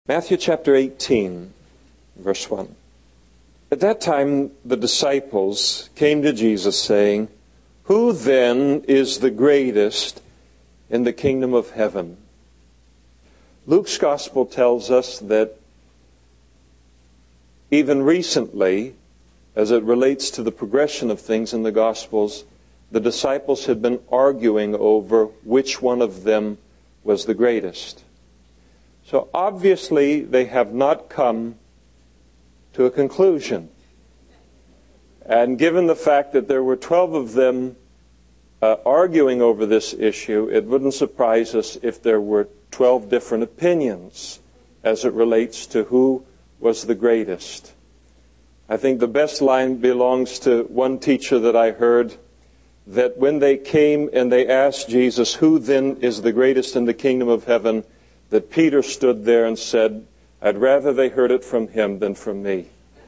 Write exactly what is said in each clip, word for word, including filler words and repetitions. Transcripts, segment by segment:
Matthew chapter eighteen, verse one. At that time the disciples came to Jesus saying, "Who then is the greatest in the kingdom of heaven?" Luke's gospel tells us that even recently, as it relates to the progression of things in the Gospels, the disciples had been arguing over which one of them was the greatest. So obviously they have not come to a conclusion. And given the fact that there were twelve of them uh, arguing over this issue, it wouldn't surprise us if there were twelve different opinions as it relates to who was the greatest. I think the best line belongs to one teacher that I heard, that when they came and they asked Jesus, "Who then is the greatest in the kingdom of heaven?" that Peter stood there and said, "I'd rather they heard it from him than from me."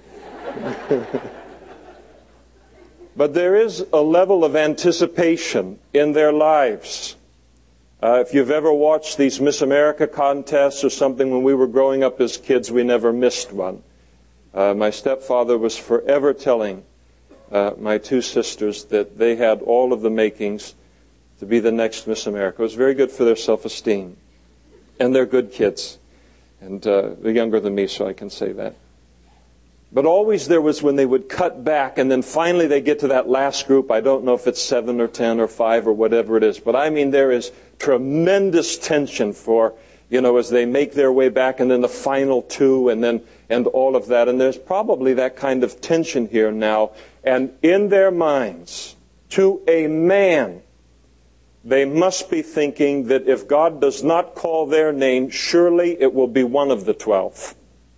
But there is a level of anticipation in their lives. Uh, if you've ever watched these Miss America contests or something, when we were growing up as kids, we never missed one. Uh, my stepfather was forever telling uh, my two sisters that they had all of the makings to be the next Miss America. It was very good for their self-esteem. And they're good kids. And uh, they're younger than me, so I can say that. But always there was when they would cut back, and then finally they get to that last group. I don't know if it's seven or ten or five or whatever it is. But I mean, there is tremendous tension for, you know, as they make their way back, and then the final two, and then and all of that. And there's probably that kind of tension here now. And in their minds, to a man, they must be thinking that if God does not call their name, surely it will be one of the twelve.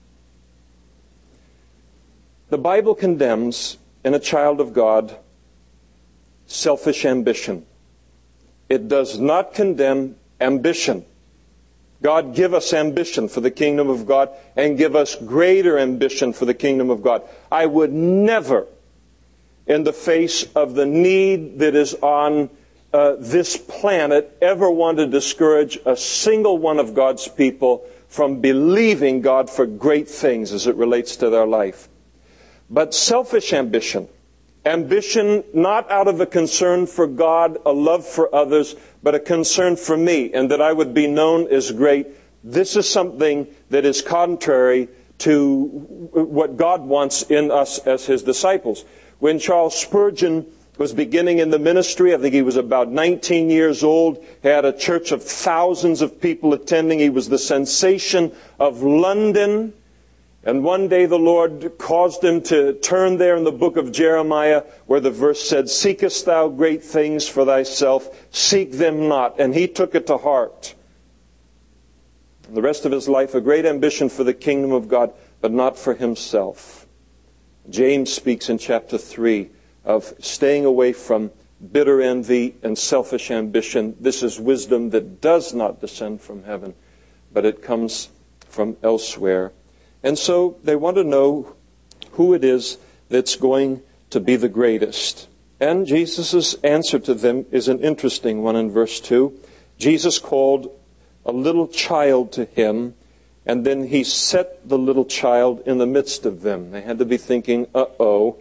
The Bible condemns in a child of God selfish ambition. It does not condemn ambition. God, give us ambition for the kingdom of God, and give us greater ambition for the kingdom of God. I would never, in the face of the need that is on Uh, this planet, ever want to discourage a single one of God's people from believing God for great things as it relates to their life. But selfish ambition, ambition not out of a concern for God, a love for others, but a concern for me and that I would be known as great, this is something that is contrary to what God wants in us as His disciples. When Charles Spurgeon was beginning in the ministry, I think he was about nineteen years old. He had a church of thousands of people attending. He was the sensation of London. And one day the Lord caused him to turn there in the book of Jeremiah where the verse said, "Seekest thou great things for thyself? Seek them not." And he took it to heart. And the rest of his life, a great ambition for the kingdom of God, but not for himself. James speaks in chapter three of staying away from bitter envy and selfish ambition. This is wisdom that does not descend from heaven, but it comes from elsewhere. And so they want to know who it is that's going to be the greatest. And Jesus' answer to them is an interesting one in verse two. Jesus called a little child to him, and then he set the little child in the midst of them. They had to be thinking, uh-oh,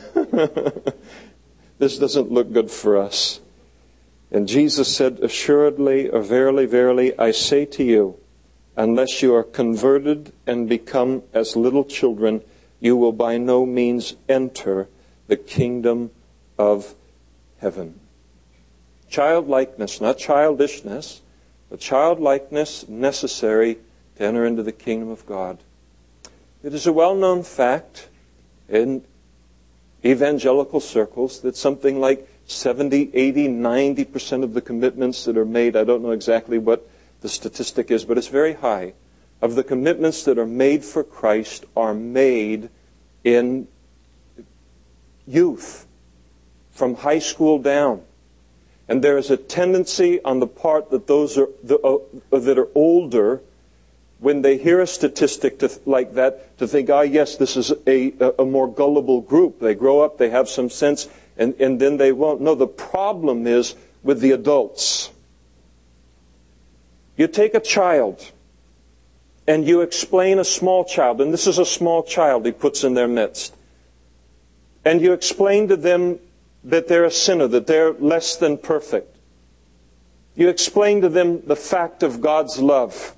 this doesn't look good for us. And Jesus said, "Assuredly, or verily, verily, I say to you, unless you are converted and become as little children, you will by no means enter the kingdom of heaven." Childlikeness, not childishness, but childlikeness necessary to enter into the kingdom of God. It is a well-known fact in evangelical circles that something like seventy, eighty, ninety percent of the commitments that are made, I don't know exactly what the statistic is, but it's very high, of the commitments that are made for Christ are made in youth, from high school down. And there is a tendency on the part that those are the, uh, that are older, when they hear a statistic to, like that, to think, ah, yes, this is a, a more gullible group. They grow up, they have some sense, and, and then they won't. No, the problem is with the adults. You take a child and you explain a small child, and this is a small child he puts in their midst, and you explain to them that they're a sinner, that they're less than perfect. You explain to them the fact of God's love.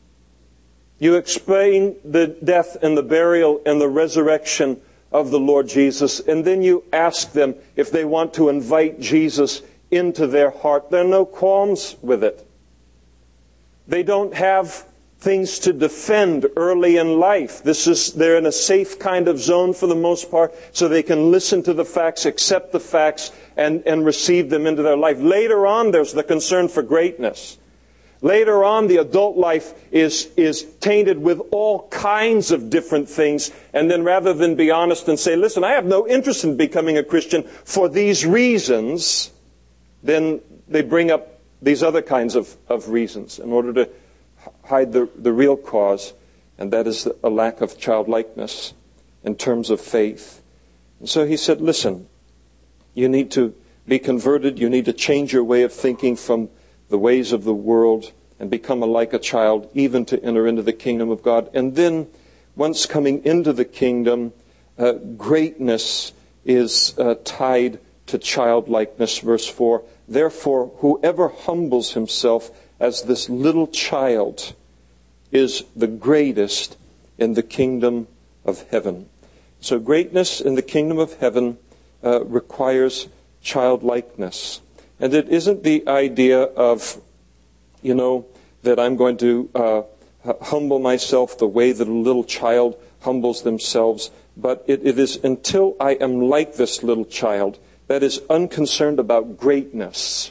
You explain the death and the burial and the resurrection of the Lord Jesus, and then you ask them if they want to invite Jesus into their heart. There are no qualms with it. They don't have things to defend early in life. This is, they're in a safe kind of zone for the most part, so they can listen to the facts, accept the facts, and, and receive them into their life. Later on, there's the concern for greatness. Later on, the adult life is, is tainted with all kinds of different things. And then rather than be honest and say, listen, I have no interest in becoming a Christian for these reasons, then they bring up these other kinds of, of reasons in order to hide the, the real cause, and that is a lack of childlikeness in terms of faith. And so he said, listen, you need to be converted, you need to change your way of thinking from the ways of the world and become a, like a child, even to enter into the kingdom of God. And then, once coming into the kingdom, uh, greatness is uh, tied to childlikeness. Verse four, therefore, whoever humbles himself as this little child is the greatest in the kingdom of heaven. So greatness in the kingdom of heaven uh, requires childlikeness. And it isn't the idea of, you know, that I'm going to uh, humble myself the way that a little child humbles themselves, but it, it is until I am like this little child, that is unconcerned about greatness,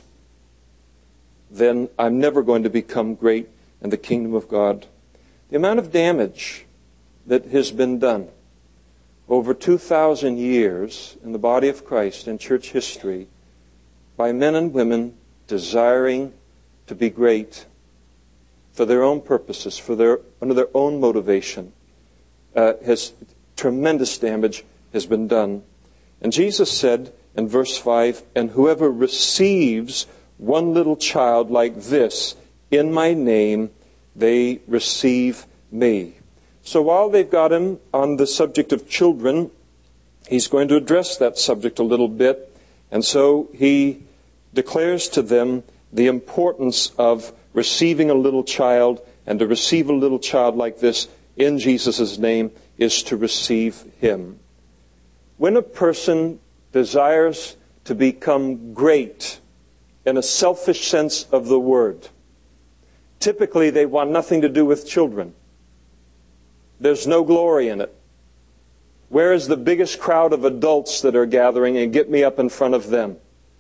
then I'm never going to become great in the kingdom of God. The amount of damage that has been done over two thousand years in the body of Christ in church history by men and women desiring to be great for their own purposes, for their under their own motivation, uh, has tremendous damage has been done. And Jesus said in verse five, and whoever receives one little child like this in my name, they receive me. So while they've got him on the subject of children, he's going to address that subject a little bit. And so he declares to them the importance of receiving a little child, and to receive a little child like this in Jesus' name is to receive him. When a person desires to become great in a selfish sense of the word, typically they want nothing to do with children. There's no glory in it. Where is the biggest crowd of adults that are gathering, and get me up in front of them?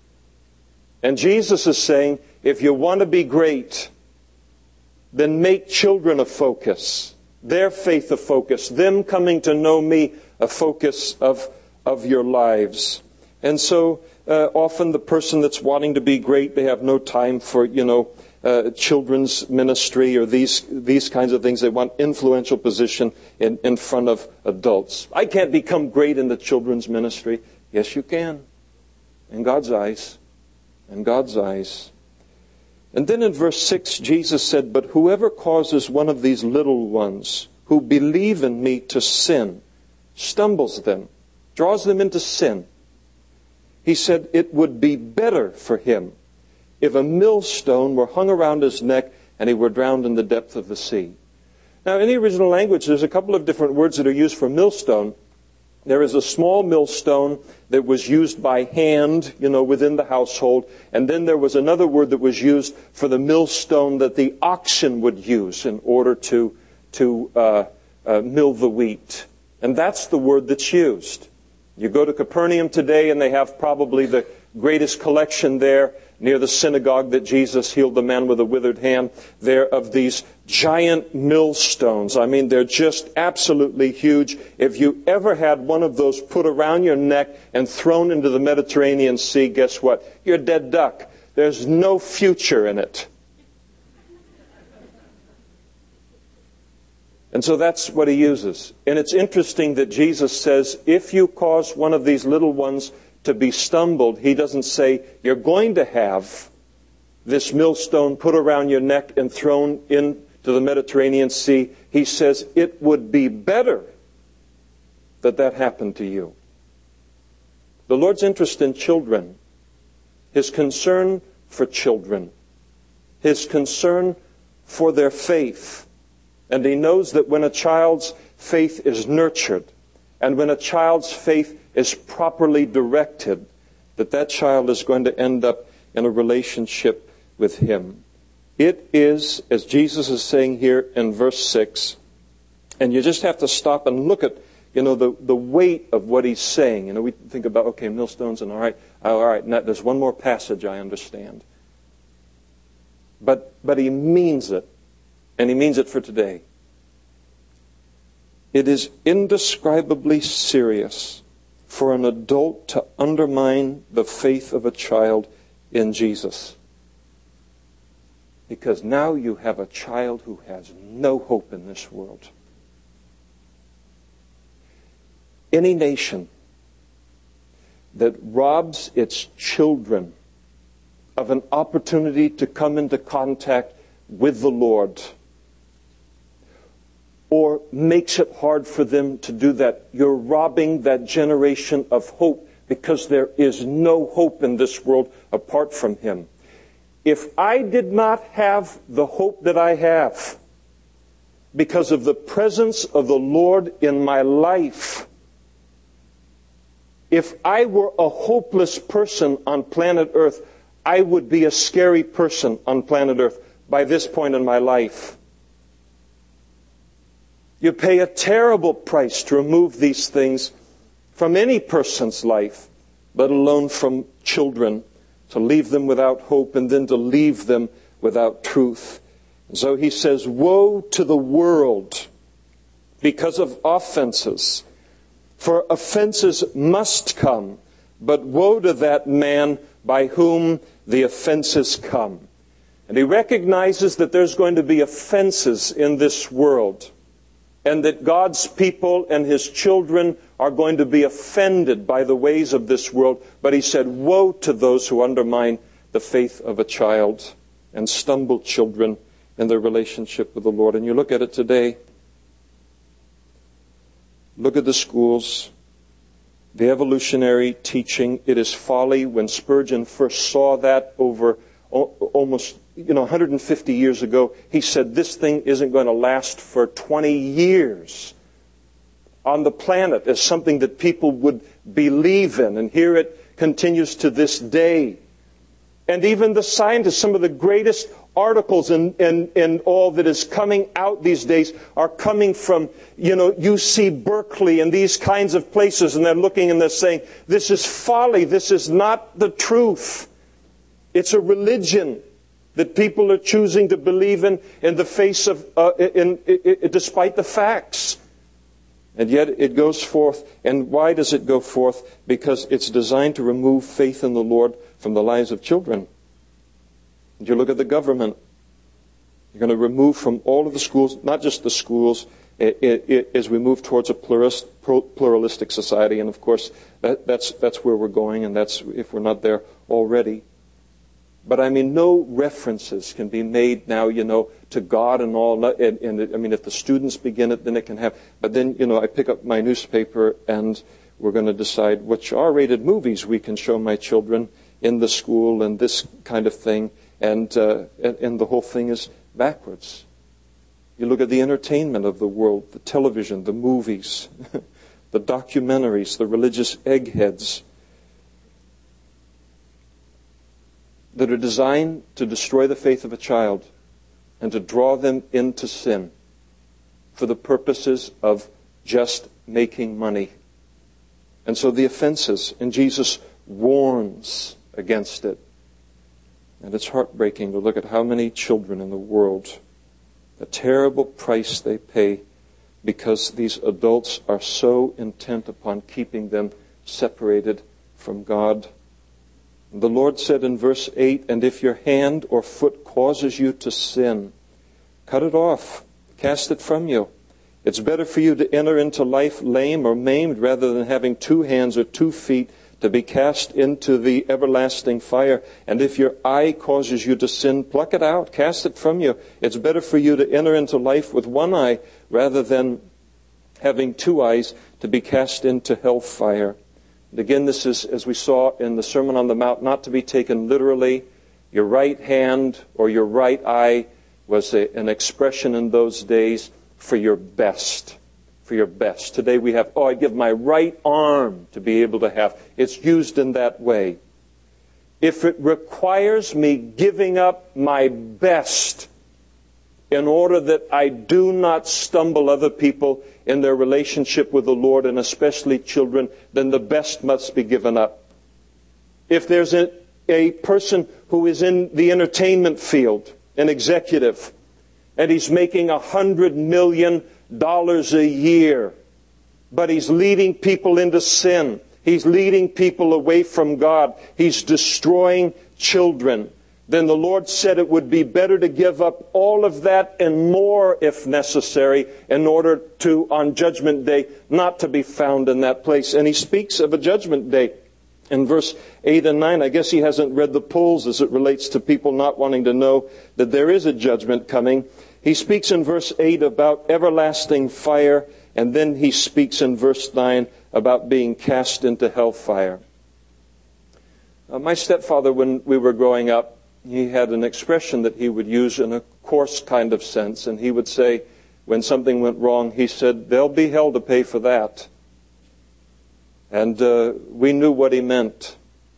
And Jesus is saying, if you want to be great, then make children a focus, their faith a focus, them coming to know me a focus of, of your lives. And so uh, often the person that's wanting to be great, they have no time for, you know, uh, children's ministry or these these kinds of things. They want influential position in, in front of adults. I can't become great in the children's ministry. Yes, you can. In God's eyes. In God's eyes. And then in verse six, Jesus said, but whoever causes one of these little ones who believe in me to sin, stumbles them, draws them into sin. He said it would be better for him if a millstone were hung around his neck and he were drowned in the depth of the sea. Now, in the original language, there's a couple of different words that are used for millstone. There is a small millstone that was used by hand, you know, within the household. And then there was another word that was used for the millstone that the oxen would use in order to, to uh, uh, mill the wheat. And that's the word that's used. You go to Capernaum today and they have probably the greatest collection there near the synagogue that Jesus healed the man with a withered hand. They're of these giant millstones. I mean, they're just absolutely huge. If you ever had one of those put around your neck and thrown into the Mediterranean Sea, guess what? You're a dead duck. There's no future in it. And so that's what he uses. And it's interesting that Jesus says, if you cause one of these little ones to be stumbled, he doesn't say, you're going to have this millstone put around your neck and thrown into the Mediterranean Sea. He says it would be better that that happened to you. The Lord's interest in children, His concern for children, His concern for their faith. And He knows that when a child's faith is nurtured, and when a child's faith is properly directed, that that child is going to end up in a relationship with Him. It is, as Jesus is saying here in verse six, and you just have to stop and look at, you know, the, the weight of what He's saying. You know, we think about, okay, millstones, and all right, all right, now there's one more passage I understand. But, but He means it, and He means it for today. It is indescribably serious for an adult to undermine the faith of a child in Jesus. Because now you have a child who has no hope in this world. Any nation that robs its children of an opportunity to come into contact with the Lord, or makes it hard for them to do that, you're robbing that generation of hope, because there is no hope in this world apart from Him. If I did not have the hope that I have because of the presence of the Lord in my life, if I were a hopeless person on planet Earth, I would be a scary person on planet Earth by this point in my life. You pay a terrible price to remove these things from any person's life, let alone from children, to leave them without hope and then to leave them without truth. And so He says, woe to the world because of offenses. For offenses must come, but woe to that man by whom the offenses come. And He recognizes that there's going to be offenses in this world, and that God's people and His children are going to be offended by the ways of this world. But He said, woe to those who undermine the faith of a child and stumble children in their relationship with the Lord. And you look at it today. Look at the schools, the evolutionary teaching. It is folly. When Spurgeon first saw that over almost, you know, one hundred fifty years ago, he said this thing isn't going to last for twenty years on the planet as something that people would believe in. And here it continues to this day. And even the scientists, some of the greatest articles in, in, in all that is coming out these days are coming from, you know, U C Berkeley and these kinds of places. And they're looking and they're saying, this is folly. This is not the truth. It's a religion that people are choosing to believe in in the face of, uh, in, in, in, despite the facts. And yet it goes forth. And why does it go forth? Because it's designed to remove faith in the Lord from the lives of children. And you look at the government. You're going to remove from all of the schools, not just the schools, it, it, it, as we move towards a pluralist, pluralistic society. And of course, that, that's, that's where we're going, and that's if we're not there already. But I mean, no references can be made now, you know, to God and all. And, and I mean, if the students begin it, then it can have. But then, you know, I pick up my newspaper and we're going to decide which R-rated movies we can show my children in the school and this kind of thing. And, uh, and, and the whole thing is backwards. You look at the entertainment of the world, the television, the movies, the documentaries, the religious eggheads, that are designed to destroy the faith of a child and to draw them into sin for the purposes of just making money. And so the offenses, and Jesus warns against it. And it's heartbreaking to look at how many children in the world, the terrible price they pay because these adults are so intent upon keeping them separated from God. The Lord said in verse eight, and if your hand or foot causes you to sin, cut it off, cast it from you. It's better for you to enter into life lame or maimed rather than having two hands or two feet to be cast into the everlasting fire. And if your eye causes you to sin, pluck it out, cast it from you. It's better for you to enter into life with one eye rather than having two eyes to be cast into hellfire. And again, this is, as we saw in the Sermon on the Mount, not to be taken literally. Your right hand or your right eye was a, an expression in those days for your best. For your best. Today we have, oh, I give my right arm to be able to have. It's used in that way. If it requires me giving up my best in order that I do not stumble other people in their relationship with the Lord, and especially children, then the best must be given up. If there's a, a person who is in the entertainment field, an executive, and he's making a hundred million dollars a year, but he's leading people into sin. He's leading people away from God. He's destroying children. Then the Lord said it would be better to give up all of that and more if necessary in order to, on Judgment Day, not to be found in that place. And he speaks of a Judgment Day in verse eight and nine. I guess he hasn't read the polls as it relates to people not wanting to know that there is a judgment coming. He speaks in verse eight about everlasting fire, and then he speaks in verse nine about being cast into hellfire. Uh, my stepfather, when we were growing up, he had an expression that he would use in a coarse kind of sense, and he would say, when something went wrong, he said, "There'll be hell to pay for that." And uh, we knew what he meant.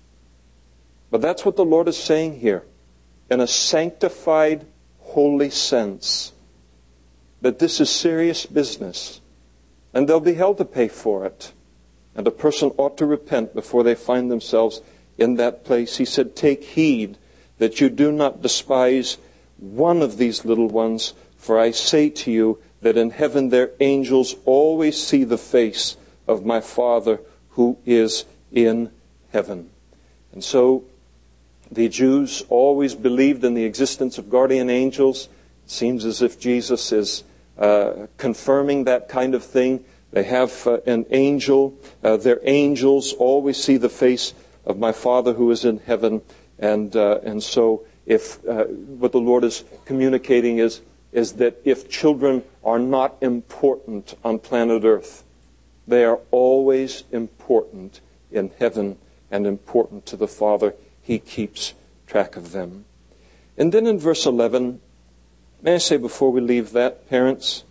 But that's what the Lord is saying here, in a sanctified, holy sense, that this is serious business, and there'll be hell to pay for it. And a person ought to repent before they find themselves in that place. He said, "Take heed that you do not despise one of these little ones, for I say to you that in heaven their angels always see the face of my Father who is in heaven." And so the Jews always believed in the existence of guardian angels. It seems as if Jesus is uh, confirming that kind of thing. They have uh, an angel. Uh, their angels always see the face of my Father who is in heaven. And uh, and so if uh, what the Lord is communicating is, is that if children are not important on planet Earth, they are always important in heaven and important to the Father. He keeps track of them. And then in verse eleven, may I say before we leave that, parents,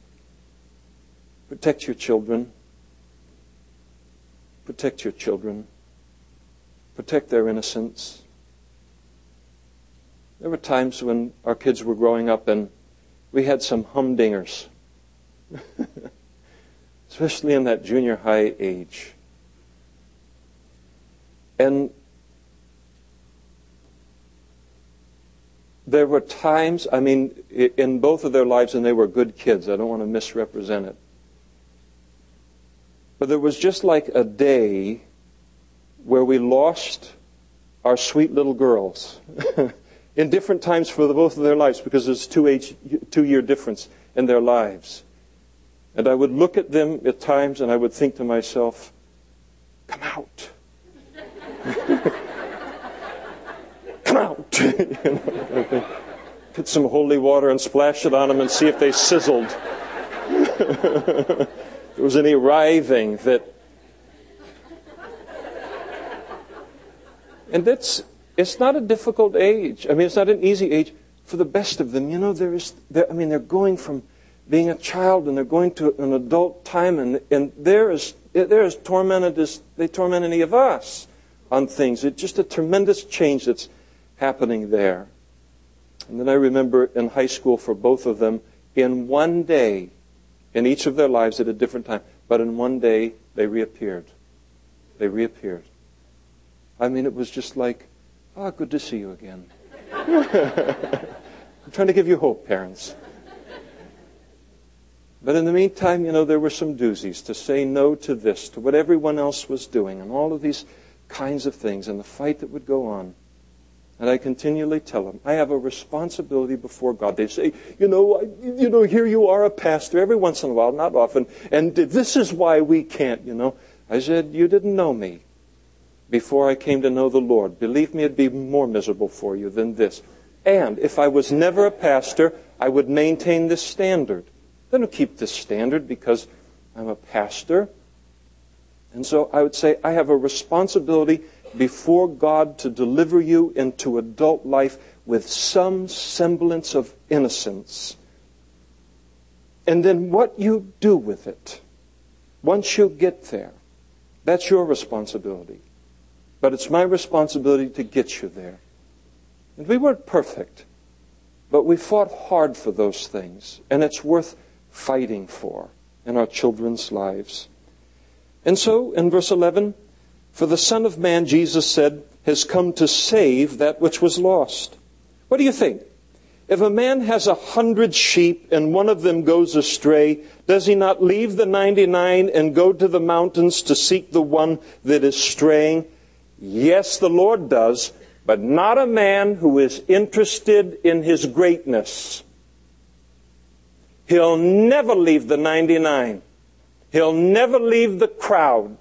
protect your children. Protect your children. Protect their innocence. There were times when our kids were growing up and we had some humdingers, especially in that junior high age. And there were times, I mean, in both of their lives, and they were good kids. I don't want to misrepresent it. But there was just like a day where we lost our sweet little girls in different times for the, both of their lives, because there's two age, two year difference in their lives. And I would look at them at times and I would think to myself, come out. Come out. You know, put some holy water and splash it on them and see if they sizzled. There was any writhing that... And that's, it's not a difficult age. I mean, it's not an easy age for the best of them. You know, there is, I mean, they're going from being a child and they're going to an adult time, and, and they're as, they're as tormented as they torment any of us on things. It's just a tremendous change that's happening there. And then I remember in high school for both of them, in one day, in each of their lives at a different time, but in one day they reappeared. They reappeared. I mean, it was just like, oh, good to see you again. I'm trying to give you hope, parents. But in the meantime, you know, there were some doozies to say no to this, to what everyone else was doing, and all of these kinds of things, and the fight that would go on. And I continually tell them, I have a responsibility before God. They say, you know, you know, here you are a pastor every once in a while, not often, and this is why we can't, you know. I said, you didn't know me. before I came to know the Lord. Believe me, it'd be more miserable for you than this. And if I was never a pastor, I would maintain this standard. I don't keep this standard because I'm a pastor. And so I would say I have a responsibility before God to deliver you into adult life with some semblance of innocence. And then what you do with it, once you get there, that's your responsibility. But it's my responsibility to get you there. And we weren't perfect, but we fought hard for those things, and it's worth fighting for in our children's lives. And so, in verse eleven, for the Son of Man, Jesus said, has come to save that which was lost. What do you think? If a man has a hundred sheep and one of them goes astray, does he not leave the ninety-nine and go to the mountains to seek the one that is straying? Yes, the Lord does, but not a man who is interested in his greatness. He'll never leave the ninety-nine. He'll never leave the crowd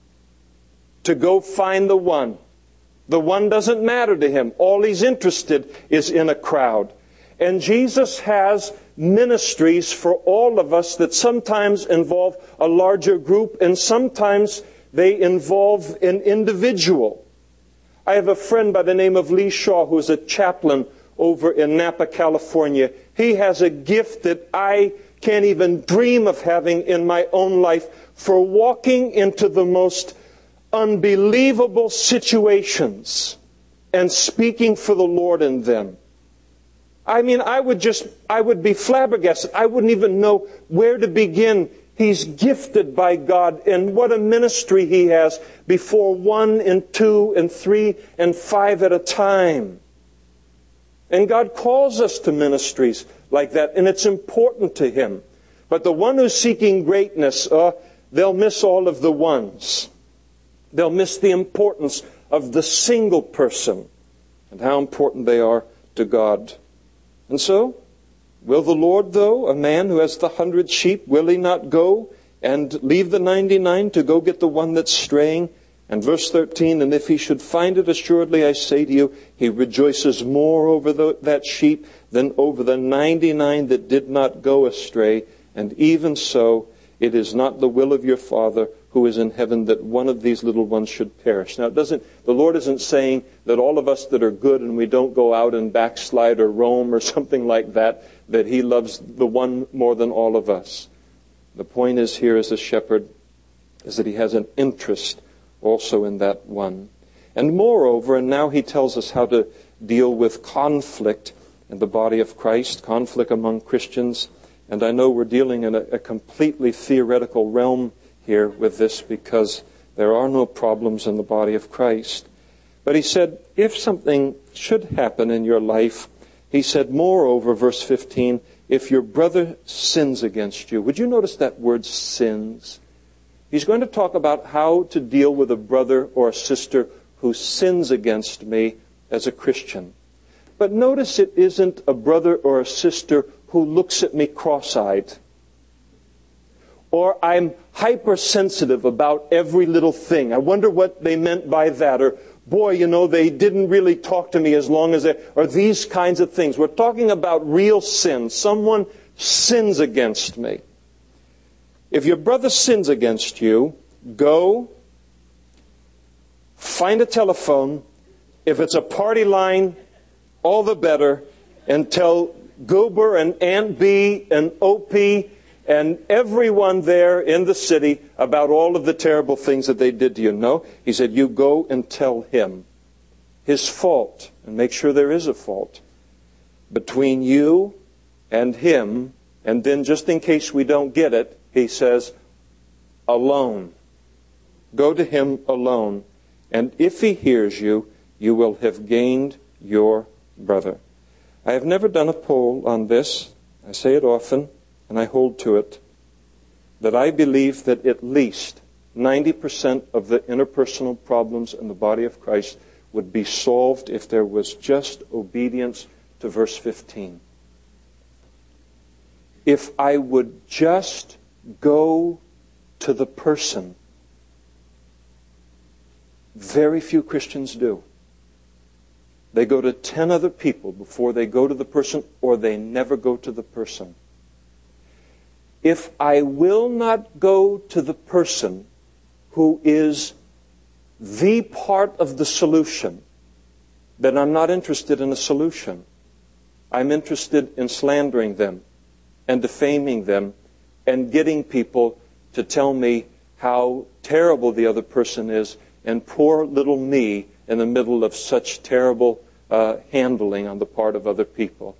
to go find the one. The one doesn't matter to him. All he's interested is in a crowd. And Jesus has ministries for all of us that sometimes involve a larger group and sometimes they involve an individual. I have a friend by the name of Lee Shaw who's a chaplain over in Napa, California. He has a gift that I can't even dream of having in my own life for walking into the most unbelievable situations and speaking for the Lord in them. I mean, I would just, I would be flabbergasted. I wouldn't even know where to begin. He's gifted by God, and what a ministry he has before one and two and three and five at a time. And God calls us to ministries like that, and it's important to Him. But the one who's seeking greatness, uh, they'll miss all of the ones. They'll miss the importance of the single person and how important they are to God. And so, will the Lord, though, a man who has the hundred sheep, will he not go and leave the ninety-nine to go get the one that's straying? And verse thirteen, and if he should find it, assuredly I say to you, he rejoices more over the, that sheep than over the ninety-nine that did not go astray. And even so, it is not the will of your Father who is in heaven that one of these little ones should perish. Now, it doesn't, the Lord isn't saying that all of us that are good and we don't go out and backslide or roam or something like that, that He loves the one more than all of us. The point is here as a shepherd is that He has an interest also in that one. And moreover, and now He tells us how to deal with conflict in the body of Christ, conflict among Christians. And I know we're dealing in a, a completely theoretical realm here with this because there are no problems in the body of Christ. But He said, if something should happen in your life, He said, moreover, verse fifteen, if your brother sins against you. Would you notice that word sins? He's going to talk about how to deal with a brother or a sister who sins against me as a Christian. But notice it isn't a brother or a sister who looks at me cross-eyed. Or I'm hypersensitive about every little thing. I wonder what they meant by that. Or, boy, you know, they didn't really talk to me as long as they... Or these kinds of things. We're talking about real sin. Someone sins against me. If your brother sins against you, go, find a telephone. If it's a party line, all the better. And tell Goober and Aunt B and Opie and everyone there in the city about all of the terrible things that they did to you. No, He said, you go and tell him his fault, and make sure there is a fault between you and him. And then just in case we don't get it, He says, alone. Go to him alone. And if he hears you, you will have gained your brother. I have never done a poll on this. I say it often, and I hold to it, that I believe that at least ninety percent of the interpersonal problems in the body of Christ would be solved if there was just obedience to verse fifteen. If I would just go to the person Very few Christians do. They go to ten other people before they go to the person, or they never go to the person. If I will not go to the person who is the part of the solution, then I'm not interested in a solution. I'm interested in slandering them and defaming them and getting people to tell me how terrible the other person is, and poor little me in the middle of such terrible uh, handling on the part of other people.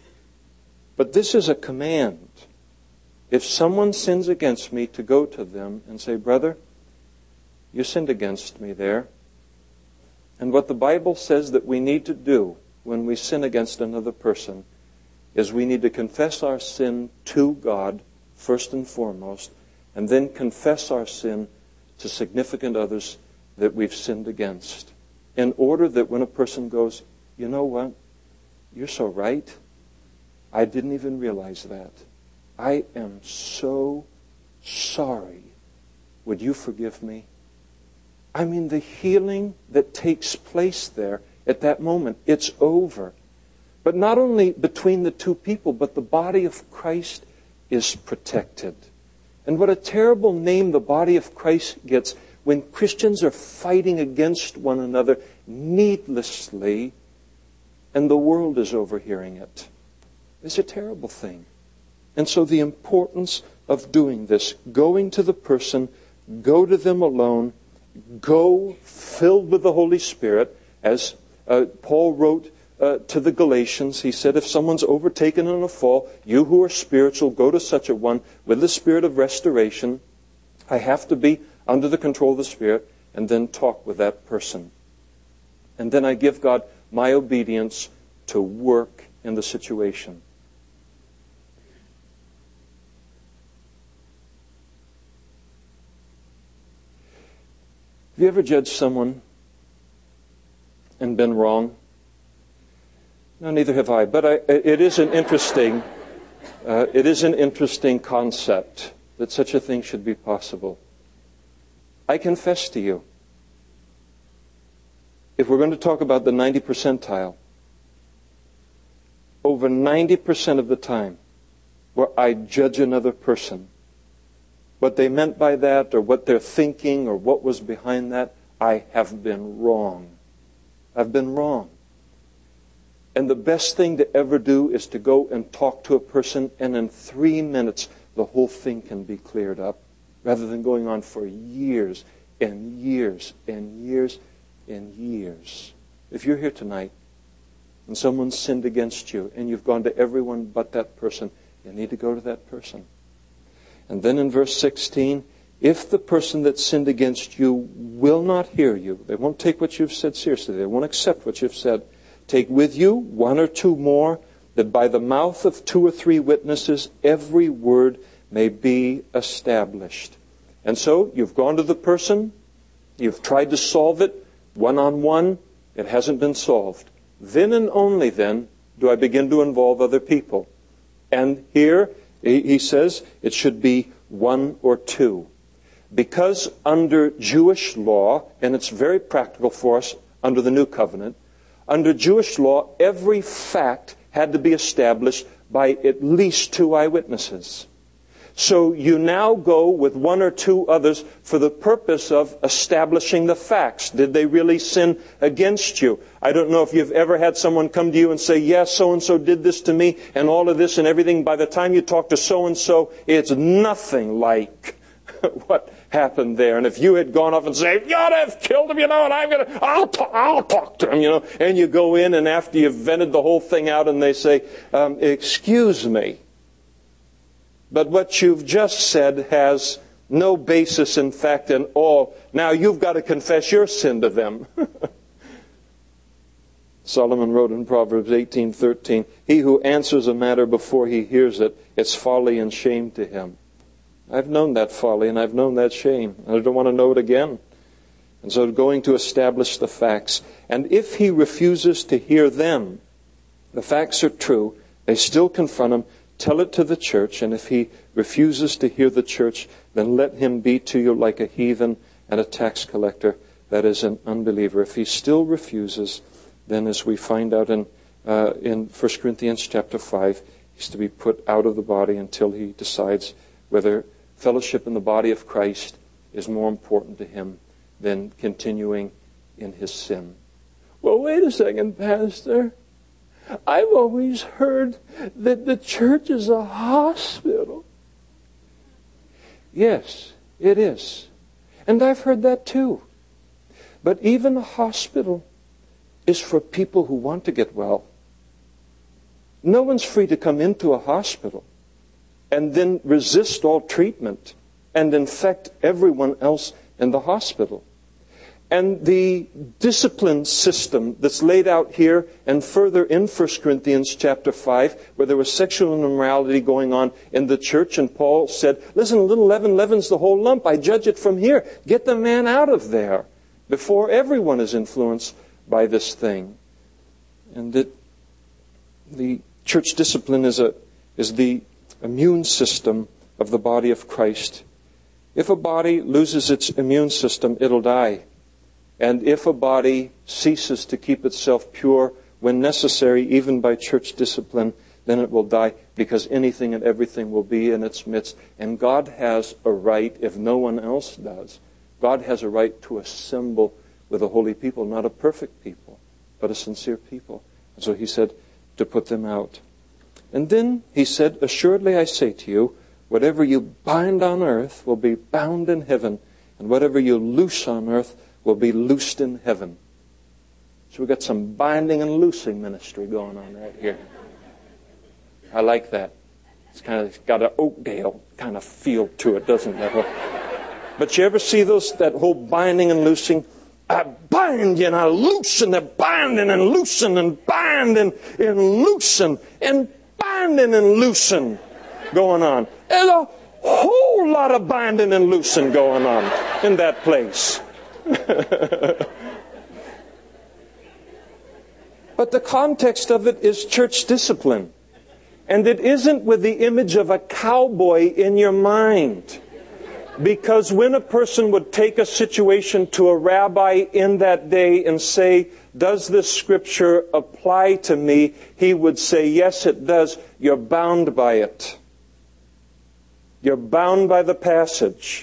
But this is a command. If someone sins against me, to go to them and say, brother, you sinned against me there. And what the Bible says that we need to do when we sin against another person is we need to confess our sin to God first and foremost, and then confess our sin to significant others that we've sinned against, in order that when a person goes, you know what, you're so right, I didn't even realize that. I am so sorry. Would you forgive me? I mean, the healing that takes place there at that moment, it's over. But not only between the two people, but the body of Christ is protected. And what a terrible name the body of Christ gets when Christians are fighting against one another needlessly, and the world is overhearing it. It's a terrible thing. And so the importance of doing this, going to the person, go to them alone, go filled with the Holy Spirit, as uh, Paul wrote uh, to the Galatians. He said, if someone's overtaken in a fall, you who are spiritual, go to such a one with the spirit of restoration. I have to be under the control of the Spirit, and then talk with that person. And then I give God my obedience to work in the situation. Have you ever judged someone and been wrong? No, neither have I. But I, it is an interesting, uh, it is an interesting concept that such a thing should be possible. I confess to you, if we're going to talk about the ninety percentile, over ninety percent of the time where I judge another person, what they meant by that, or what they're thinking, or what was behind that, I have been wrong. I've been wrong. And the best thing to ever do is to go and talk to a person, and in three minutes the whole thing can be cleared up, rather than going on for years and years and years and years. If you're here tonight and someone sinned against you and you've gone to everyone but that person, you need to go to that person. And then in verse sixteen, if the person that sinned against you will not hear you, they won't take what you've said seriously, they won't accept what you've said, take with you one or two more, that by the mouth of two or three witnesses every word may be established. And so you've gone to the person, you've tried to solve it one-on-one, it hasn't been solved. Then and only then do I begin to involve other people. And here he says it should be one or two. Because under Jewish law, and it's very practical for us under the New Covenant, under Jewish law, every fact had to be established by at least two eyewitnesses. So you now go with one or two others for the purpose of establishing the facts. Did they really sin against you? I don't know if you've ever had someone come to you and say, yes, so-and-so did this to me, and all of this and everything. By the time you talk to so-and-so, it's nothing like what happened there. And if you had gone off and said, you ought to have killed him, you know, and I'm going to, I'll talk, I'll talk to him, you know, and you go in, and after you've vented the whole thing out, and they say, um, excuse me, but what you've just said has no basis in fact in all. Now you've got to confess your sin to them. Solomon wrote in Proverbs eighteen thirteen, he who answers a matter before he hears it, it's folly and shame to him. I've known that folly and I've known that shame. I don't want to know it again. And so going to establish the facts. And if he refuses to hear them, the facts are true, they still confront him, tell it to the church, and if he refuses to hear the church, then let him be to you like a heathen and a tax collector. that is an unbeliever. If he still refuses, then as we find out in uh, in First Corinthians chapter five, he's to be put out of the body until he decides whether fellowship in the body of Christ is more important to him than continuing in his sin. Well, wait a second, Pastor. I've always heard that the church is a hospital. Yes, it is. And I've heard that too. But even a hospital is for people who want to get well. No one's free to come into a hospital and then resist all treatment and infect everyone else in the hospital. And the discipline system that's laid out here and further in First Corinthians chapter five, where there was sexual immorality going on in the church, and Paul said, listen, a little leaven leavens the whole lump. I judge it from here. Get the man out of there before everyone is influenced by this thing. And that the church discipline is a is the immune system of the body of Christ. If a body loses its immune system, it'll die. And if a body ceases to keep itself pure when necessary, even by church discipline, then it will die, because anything and everything will be in its midst. And God has a right, if no one else does, God has a right to assemble with a holy people, not a perfect people, but a sincere people. And so he said to put them out. And then he said, assuredly I say to you, whatever you bind on earth will be bound in heaven, and whatever you loose on earth will be loosed in heaven. So we've got some binding and loosing ministry going on right here. I like that. It's kind of it's got an Oakdale kind of feel to it, doesn't it? But you ever see those that whole binding and loosing? I bind you and I loosen. They're binding and loosen and binding and loosen and binding and loosen going on. There's a whole lot of binding and loosing going on in that place. But the context of it is church discipline. And it isn't with the image of a cowboy in your mind. Because when a person would take a situation to a rabbi in that day and say, does this scripture apply to me? He would say, yes, it does. You're bound by it. You're bound by the passage.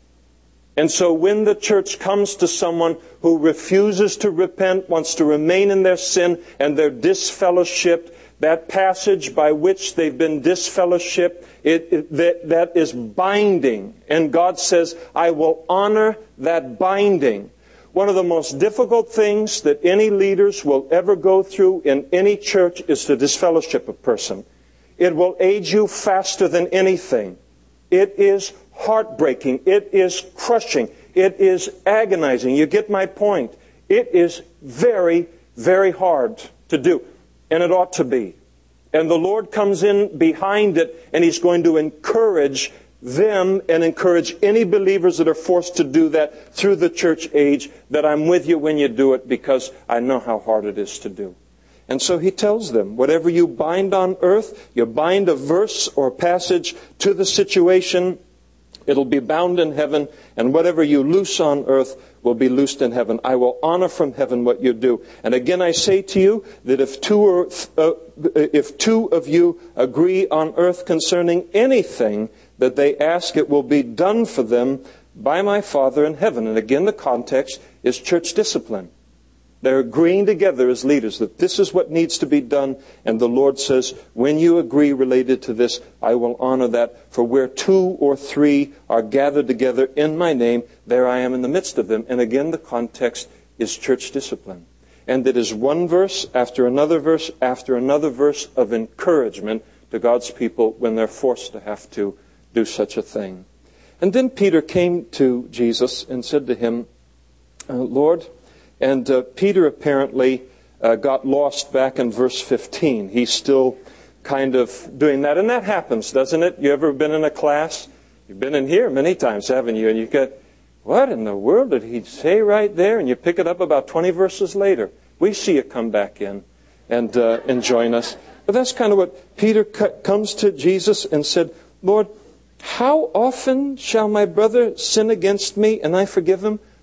And so when the church comes to someone who refuses to repent, wants to remain in their sin, and they're disfellowshipped, that passage by which they've been disfellowshipped, it, it, that, that is binding. And God says, I will honor that binding. One of the most difficult things that any leaders will ever go through in any church is to disfellowship a person. It will age you faster than anything. It is heartbreaking. It is crushing. It is agonizing. You get my point. It is very, very hard to do. And it ought to be. And the Lord comes in behind it, and He's going to encourage them and encourage any believers that are forced to do that through the church age, that I'm with you when you do it, because I know how hard it is to do. And so He tells them, whatever you bind on earth, you bind a verse or passage to the situation, it'll be bound in heaven, and whatever you loose on earth will be loosed in heaven. I will honor from heaven what you do. And again, I say to you that if two, or, uh, if two of you agree on earth concerning anything that they ask, it will be done for them by my Father in heaven. And again, the context is church discipline. They're agreeing together as leaders that this is what needs to be done. And the Lord says, when you agree related to this, I will honor that. For where two or three are gathered together in my name, there I am in the midst of them. And again, the context is church discipline. And it is one verse after another verse after another verse of encouragement to God's people when they're forced to have to do such a thing. And then Peter came to Jesus and said to him, uh, Lord, And uh, Peter apparently uh, got lost back in verse fifteen. He's still kind of doing that. And that happens, doesn't it? You ever been in a class? You've been in here many times, haven't you? And you get, what in the world did he say right there? And you pick it up about twenty verses later. We see you come back in and, uh, and join us. But that's kind of what Peter c- comes to Jesus and said, Lord, how often shall my brother sin against me and I forgive him?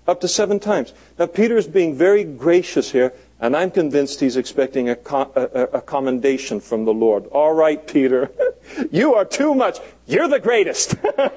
Up to seven times. Now, Peter is being very gracious here, and I'm convinced he's expecting a, co- a, a commendation from the Lord. All right, Peter, you are too much. You're the greatest.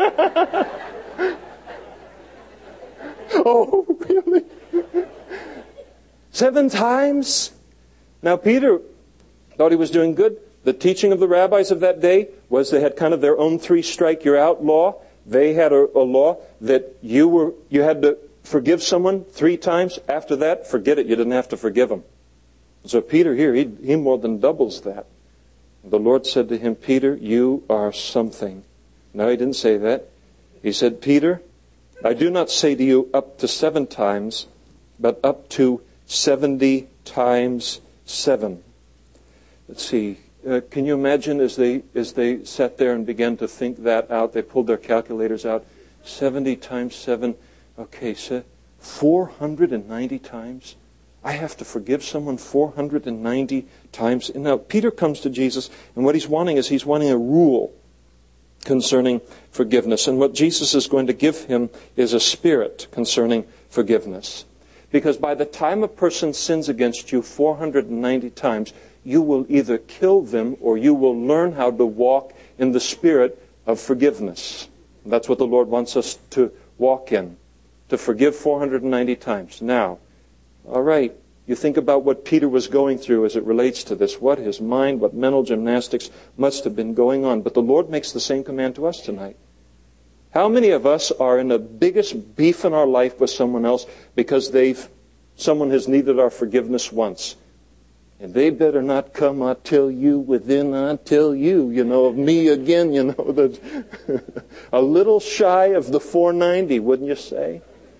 Oh, really? Seven times? Now, Peter thought he was doing good. The teaching of the rabbis of that day was they had kind of their own three-strike-you're-out law. They had a, a law that you were you had to forgive someone three times. After that, forget it. You didn't have to forgive them. So Peter here, he, he more than doubles that. The Lord said to him, Peter, you are something. No, he didn't say that. He said, Peter, I do not say to you up to seven times, but up to seventy times seven. Let's see. Uh, can you imagine as they as they sat there and began to think that out, they pulled their calculators out. seventy times seven. Okay, so four hundred ninety times. I have to forgive someone four hundred ninety times. And now, Peter comes to Jesus, and what he's wanting is he's wanting a rule concerning forgiveness. And what Jesus is going to give him is a spirit concerning forgiveness. Because by the time a person sins against you four hundred ninety times, you will either kill them or you will learn how to walk in the spirit of forgiveness. That's what the Lord wants us to walk in, to forgive four hundred ninety times. Now, all right, you think about what Peter was going through as it relates to this, what his mind, what mental gymnastics must have been going on. But the Lord makes the same command to us tonight. How many of us are in the biggest beef in our life with someone else because they've someone has needed our forgiveness once? And they better not come, I tell you, within, I tell you, you know, of me again, you know, that a little shy of the four ninety, wouldn't you say?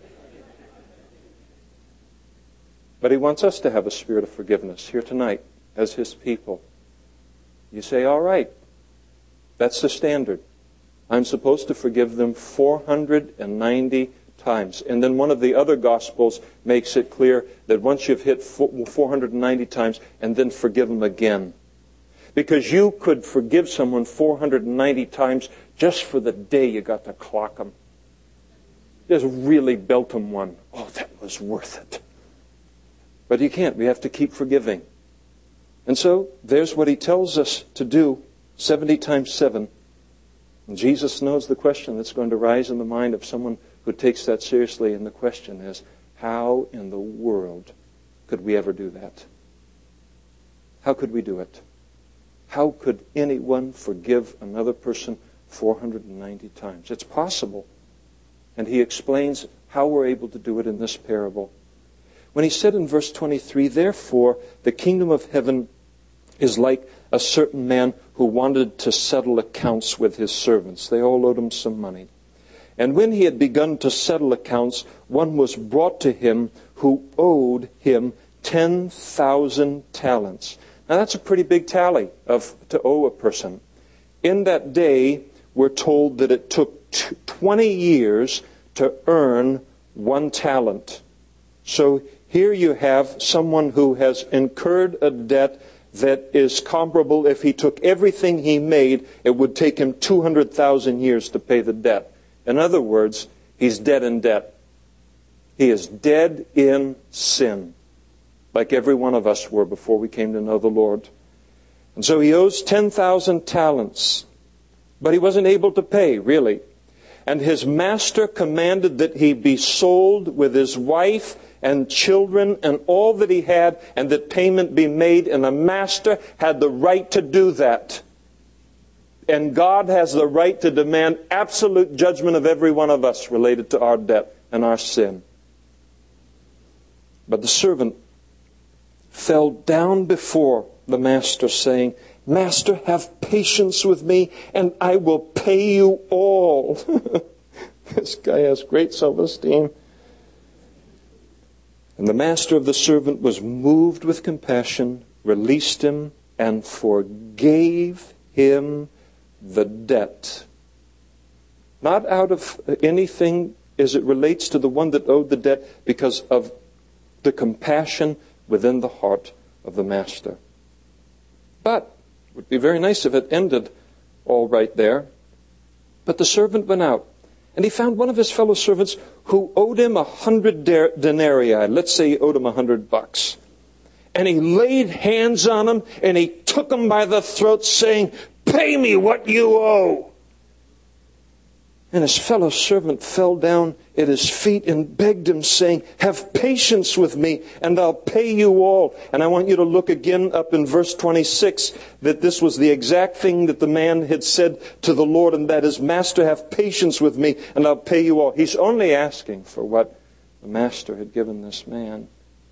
But he wants us to have a spirit of forgiveness here tonight as his people. You say, all right, that's the standard. I'm supposed to forgive them four hundred ninety times. And then one of the other Gospels makes it clear that once you've hit four hundred ninety times, and then forgive them again. Because you could forgive someone four hundred ninety times just for the day you got to clock them. Just really belt them one. Oh, that was worth it. But you can't. We have to keep forgiving. And so, there's what he tells us to do, seventy times seven. And Jesus knows the question that's going to rise in the mind of someone who takes that seriously, and the question is, how in the world could we ever do that? How could we do it? How could anyone forgive another person four hundred ninety times? It's possible. And he explains how we're able to do it in this parable. When he said in verse twenty-three, therefore, the kingdom of heaven is like a certain man who wanted to settle accounts with his servants. They all owed him some money. And when he had begun to settle accounts, one was brought to him who owed him ten thousand talents. Now that's a pretty big tally of to owe a person. In that day, we're told that it took twenty years to earn one talent. So here you have someone who has incurred a debt that is comparable. If he took everything he made, it would take him two hundred thousand years to pay the debt. In other words, he's dead in debt. He is dead in sin, like every one of us were before we came to know the Lord. And so he owes ten thousand talents, but he wasn't able to pay, really. And his master commanded that he be sold with his wife and children and all that he had, and that payment be made. And the master had the right to do that. And God has the right to demand absolute judgment of every one of us related to our debt and our sin. But the servant fell down before the master, saying, Master, have patience with me, and I will pay you all. This guy has great self-esteem. And the master of the servant was moved with compassion, released him, and forgave him the debt. Not out of anything as it relates to the one that owed the debt, because of the compassion within the heart of the master. But it would be very nice if it ended all right there. But the servant went out And he found one of his fellow servants who owed him a hundred denarii. Let's say he owed him a hundred bucks. And he laid hands on him and he took him by the throat saying, "Pay me what you owe." And his fellow servant fell down at his feet and begged him, saying, "Have patience with me, and I'll pay you all." And I want you to look again up in verse twenty-six, that this was the exact thing that the man had said to the Lord, and that is, "Master, have patience with me, and I'll pay you all." He's only asking for what the master had given this man.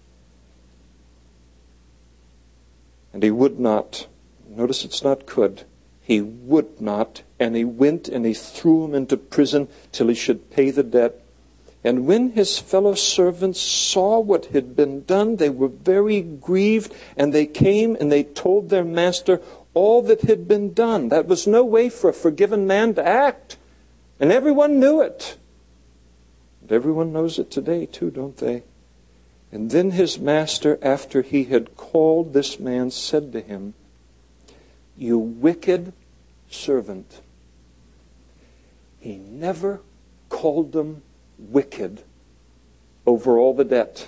And he would not. Notice it's not could. He would not, and he went and he threw him into prison till he should pay the debt. And when his fellow servants saw what had been done, they were very grieved, and they came and they told their master all that had been done. That was no way for a forgiven man to act. And everyone knew it. And everyone knows it today too, don't they? And then his master, after he had called this man, said to him, "You wicked servant." He never called them wicked over all the debt.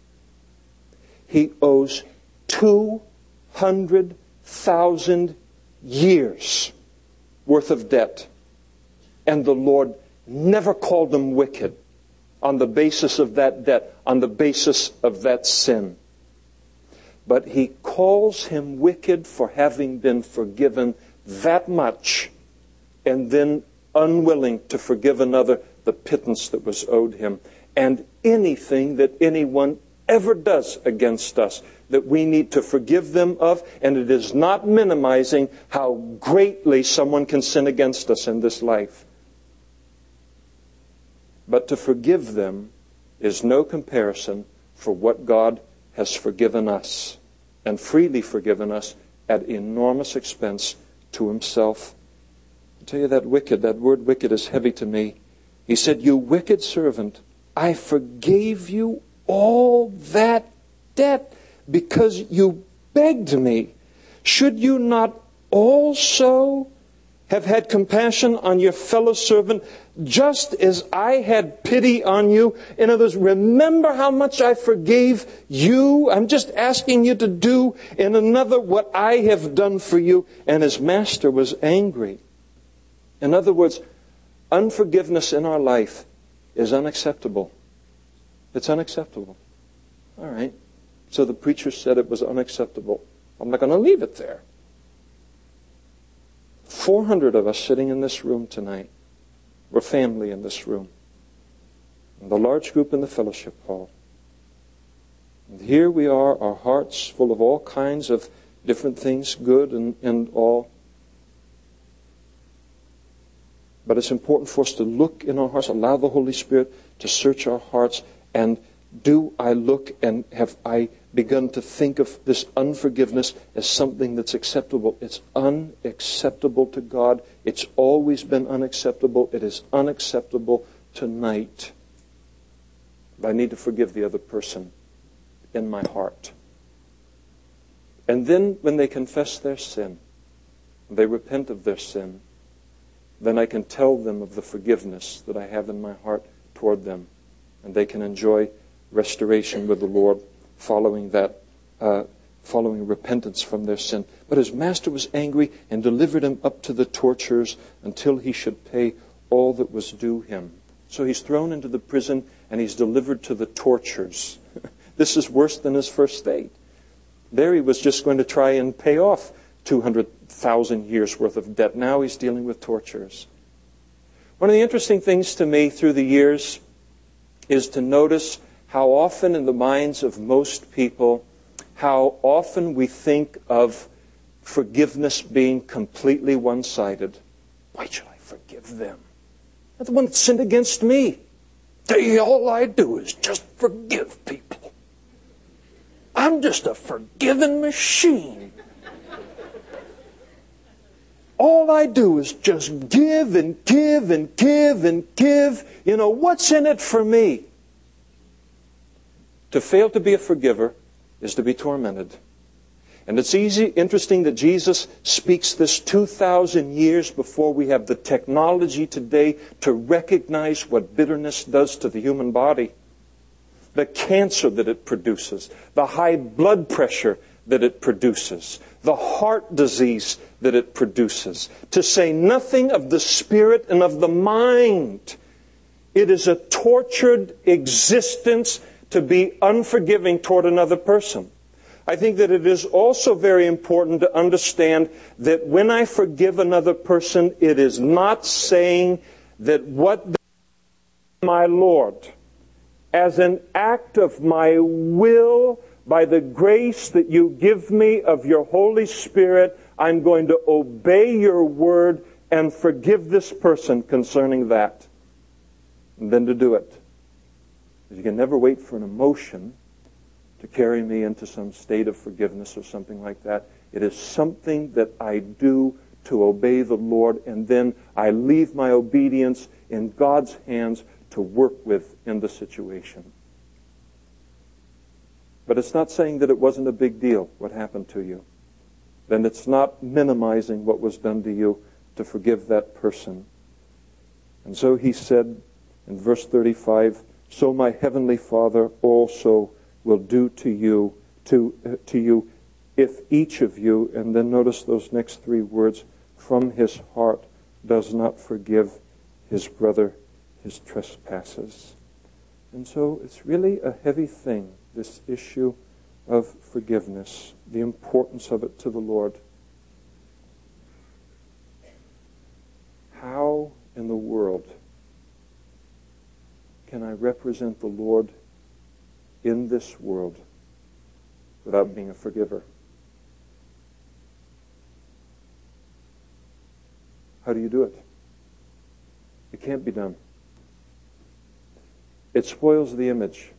He owes two hundred thousand years worth of debt. And the Lord never called them wicked on the basis of that debt, on the basis of that sin. But he calls him wicked for having been forgiven that much and then unwilling to forgive another the pittance that was owed him. And anything that anyone ever does against us that we need to forgive them of, and it is not minimizing how greatly someone can sin against us in this life. But to forgive them is no comparison for what God has forgiven us, and freely forgiven us at enormous expense to himself. I tell you, that wicked, that word wicked is heavy to me. He said, "You wicked servant, I forgave you all that debt because you begged me. Should you not also have had compassion on your fellow servant, just as I had pity on you?" In other words, remember how much I forgave you. I'm just asking you to do in another what I have done for you. And his master was angry. In other words, unforgiveness in our life is unacceptable. It's unacceptable. All right. So the preacher said it was unacceptable. I'm not going to leave it there. four hundred of us sitting in this room tonight. We're family in this room. And the large group in the fellowship hall. And here we are, our hearts full of all kinds of different things, good and, and all. But it's important for us to look in our hearts, allow the Holy Spirit to search our hearts. And do I look and have I begun to think of this unforgiveness as something that's acceptable? It's unacceptable to God. It's always been unacceptable. It is unacceptable tonight. But I need to forgive the other person in my heart. And then when they confess their sin, they repent of their sin, then I can tell them of the forgiveness that I have in my heart toward them. And they can enjoy restoration with the Lord following that, uh, following repentance from their sin. But his master was angry and delivered him up to the torturers until he should pay all that was due him. So he's thrown into the prison and he's delivered to the torturers. This is worse than his first state. There he was just going to try and pay off two hundred thousand years worth of debt. Now he's dealing with torturers. One of the interesting things to me through the years is to notice how often in the minds of most people, how often we think of forgiveness being completely one-sided. Why should I forgive them? They're the one that sinned against me. They, all I do is just forgive people. I'm just a forgiving machine. All I do is just give and give and give and give. You know, what's in it for me? To fail to be a forgiver is to be tormented. And it's easy, interesting that Jesus speaks this two thousand years before we have the technology today to recognize what bitterness does to the human body. The cancer that it produces, the high blood pressure that it produces, the heart disease that it produces, to say nothing of the spirit and of the mind. It is a tortured existence to be unforgiving toward another person. I think that it is also very important to understand that when I forgive another person, it is not saying that what my Lord, as an act of my will, by the grace that you give me of your Holy Spirit, I'm going to obey your word and forgive this person concerning that. And then to do it. You can never wait for an emotion to carry me into some state of forgiveness or something like that. It is something that I do to obey the Lord, and then I leave my obedience in God's hands to work with in the situation. But it's not saying that it wasn't a big deal, what happened to you. Then it's not minimizing what was done to you to forgive that person. And so he said in verse thirty-five, so my heavenly Father also will do to you, to, uh, to you, if each of you, and then notice those next three words, from his heart does not forgive his brother his trespasses. And so it's really a heavy thing, this issue of forgiveness, the importance of it to the Lord. How in the world can I represent the Lord in this world without being a forgiver? How do you do it? It can't be done. It spoils the image.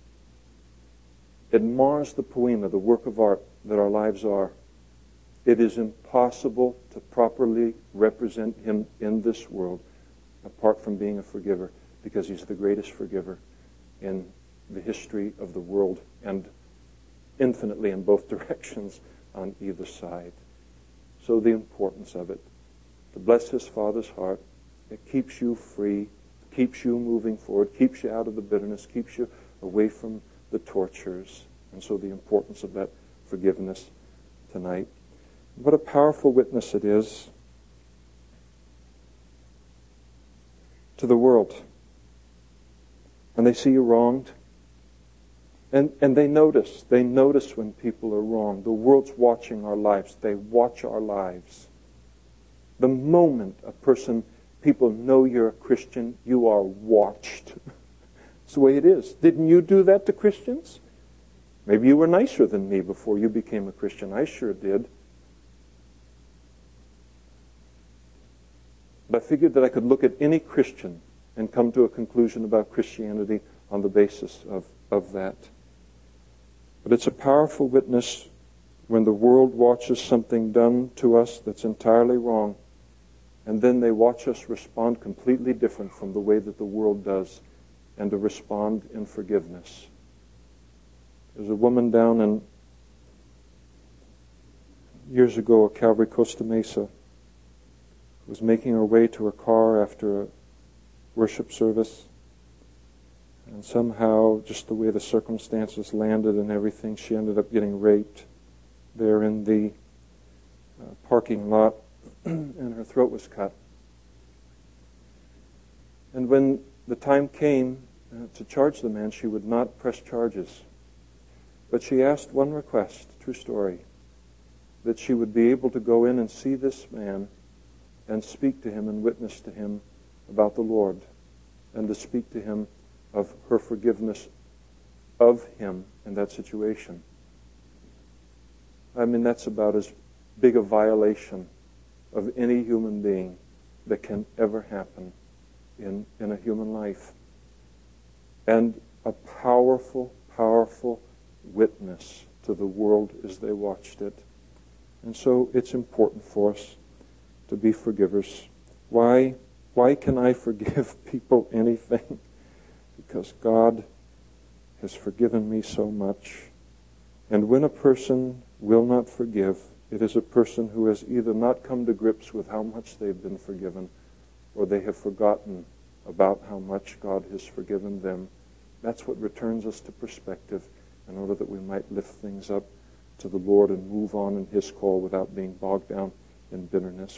It mars the poema, the work of art that our lives are. It is impossible to properly represent him in this world apart from being a forgiver, because he's the greatest forgiver in the history of the world, and infinitely in both directions on either side. So the importance of it, to bless his Father's heart, it keeps you free, keeps you moving forward, keeps you out of the bitterness, keeps you away from the tortures. And so the importance of that forgiveness tonight. What a powerful witness it is to the world. When they see you wronged, and, and they notice, they notice when people are wrong. The world's watching our lives. They watch our lives. The moment a person, people know you're a Christian, you are watched. It's the way it is. Didn't you do that to Christians? Maybe you were nicer than me before you became a Christian. I sure did. But I figured that I could look at any Christian and come to a conclusion about Christianity on the basis of, of that. But it's a powerful witness when the world watches something done to us that's entirely wrong, and then they watch us respond completely different from the way that the world does, and to respond in forgiveness. There's a woman down in, years ago, at Calvary Costa Mesa, who was making her way to her car after a worship service, and somehow, just the way the circumstances landed and everything, she ended up getting raped there in the uh, parking lot, and her throat was cut. And when the time came uh, to charge the man, she would not press charges. But she asked one request, true story, that she would be able to go in and see this man and speak to him and witness to him about the Lord, and to speak to him of her forgiveness of him in that situation. I mean, that's about as big a violation of any human being that can ever happen in, in a human life. And a powerful, powerful witness to the world as they watched it. And so it's important for us to be forgivers. Why? Why can I forgive people anything? Because God has forgiven me so much. And when a person will not forgive, it is a person who has either not come to grips with how much they've been forgiven, or they have forgotten about how much God has forgiven them. That's what returns us to perspective in order that we might lift things up to the Lord and move on in His call without being bogged down in bitterness.